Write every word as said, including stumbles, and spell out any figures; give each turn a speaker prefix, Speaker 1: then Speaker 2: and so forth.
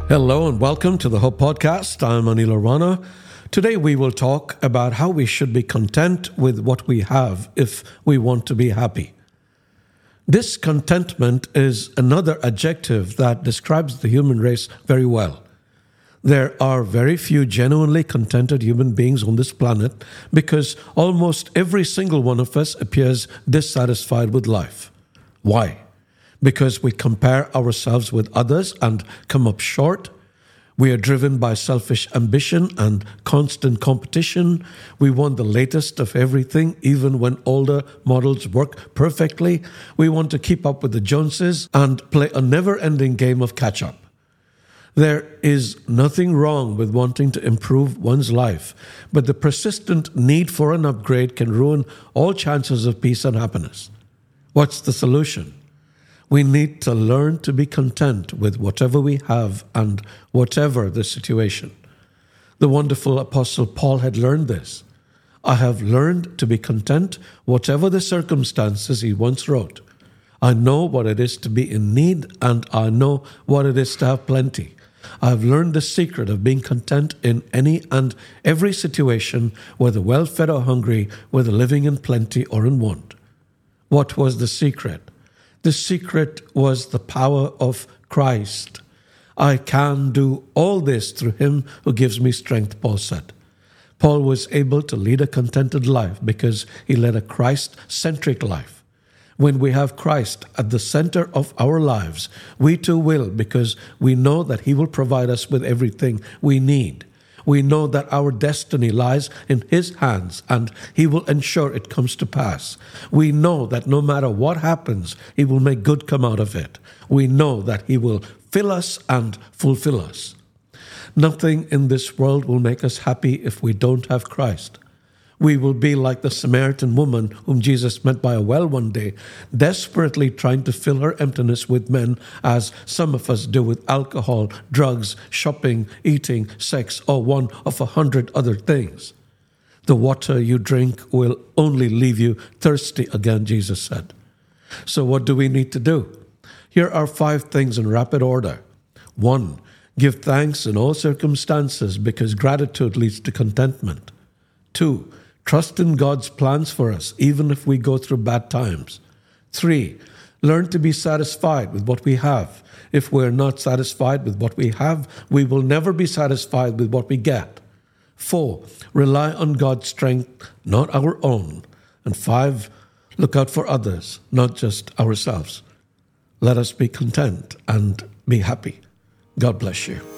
Speaker 1: Hello and welcome to the Hope Podcast. I'm Anil Arana. Today we will talk about how we should be content with what we have if we want to be happy. This contentment is another adjective that describes the human race very well. There are very few genuinely contented human beings on this planet because almost every single one of us appears dissatisfied with life. Why? Because we compare ourselves with others and come up short. We are driven by selfish ambition and constant competition. We want the latest of everything, even when older models work perfectly. We want to keep up with the Joneses and play a never-ending game of catch-up. There is nothing wrong with wanting to improve one's life, but the persistent need for an upgrade can ruin all chances of peace and happiness. What's the solution? We need to learn to be content with whatever we have and whatever the situation. The wonderful Apostle Paul had learned this. I have learned to be content whatever the circumstances, he once wrote. I know what it is to be in need, and I know what it is to have plenty. I have learned the secret of being content in any and every situation, whether well-fed or hungry, whether living in plenty or in want. What was the secret? The secret was the power of Christ. I can do all this through him who gives me strength, Paul said. Paul was able to lead a contented life because he led a Christ-centric life. When we have Christ at the center of our lives, we too will, because we know that he will provide us with everything we need. We know that our destiny lies in his hands and he will ensure it comes to pass. We know that no matter what happens, he will make good come out of it. We know that he will fill us and fulfill us. Nothing in this world will make us happy if we don't have Christ. We will be like the Samaritan woman whom Jesus met by a well one day, desperately trying to fill her emptiness with men, as some of us do with alcohol, drugs, shopping, eating, sex, or one of a hundred other things. The water you drink will only leave you thirsty again, Jesus said. So what do we need to do? Here are five things in rapid order. One, give thanks in all circumstances because gratitude leads to contentment. Two, trust in God's plans for us, even if we go through bad times. Three, learn to be satisfied with what we have. If we're not satisfied with what we have, we will never be satisfied with what we get. Four, rely on God's strength, not our own. And five, look out for others, not just ourselves. Let us be content and be happy. God bless you.